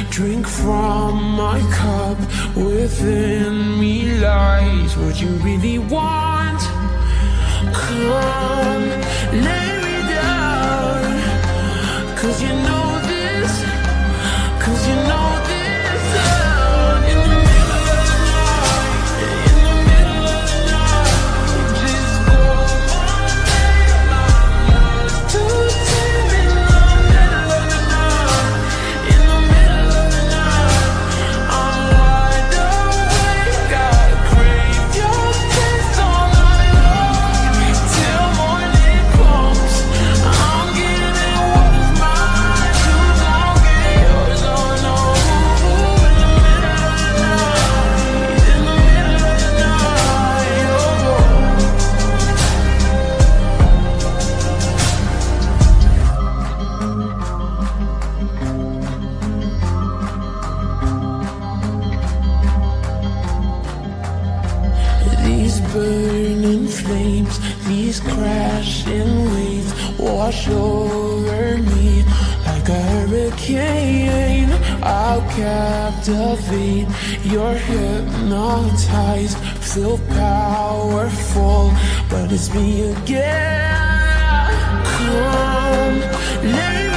Drink from my cup, within me lies what you really want. Come, lay me down, 'cause you know this, 'cause you know this. In the middle of the night, in the middle of the night, just call my name, I'm yours to take. In the middle of the night, in the middle of the night, I'm wide awake, I crave your kiss all night long, till morning comes. I'm giving what is mine, you gon' get yours, oh no. In the middle of the night, in the middle of the night, oh. These burning flames, these crashing waves wash over me like a hurricane. I'll captivate, you're hypnotized, feel powerful, but it's me again. Come, let